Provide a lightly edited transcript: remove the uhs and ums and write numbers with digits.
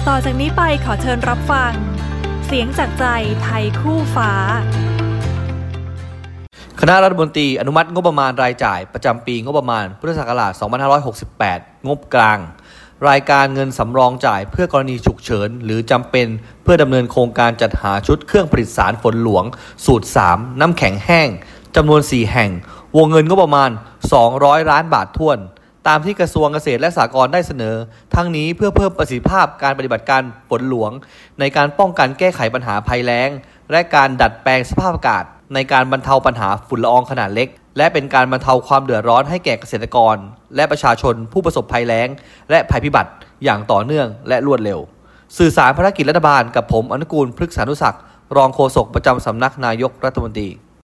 ต่อจากนี้ไปขอเชิญรับฟังเสียงจากใจไทยคู่ฟ้าคณะรัฐมนตรีอนุมัติงบประมาณรายจ่ายประจำปีงบประมาณพุทธศักราช 2568 งบกลางรายการเงินสำรองจ่ายเพื่อกรณีฉุกเฉินหรือจำเป็นเพื่อดำเนินโครงการจัดหาชุดเครื่องผลิตสารฝนหลวงสูตร 3 น้ำแข็งแห้งจำนวน 4 แห่งวงเงินงบประมาณ 200 ล้านบาทถ้วนตามที่กระทรวงเกษตรและสหกรณ์ได้เสนอทั้งนี้เพื่อเพิ่มประสิทธิภาพการปฏิบัติการฝนหลวงในการป้องกันแก้ไขปัญหาภัยแล้งและการดัดแปลงสภาพอากาศในการบรรเทาปัญหาฝุ่นละอองขนาดเล็กและเป็นการบรรเทาความเดือดร้อนให้แก่เกษตรกรและประชาชนผู้ประสบภัยแล้งและภัยพิบัติอย่างต่อเนื่องและรวดเร็วสื่อสารภารกิจรัฐบาลกับผมอนุกูลพฤกษานุศักดิ์รองโฆษกประจำสำนักนายกรัฐมนตรี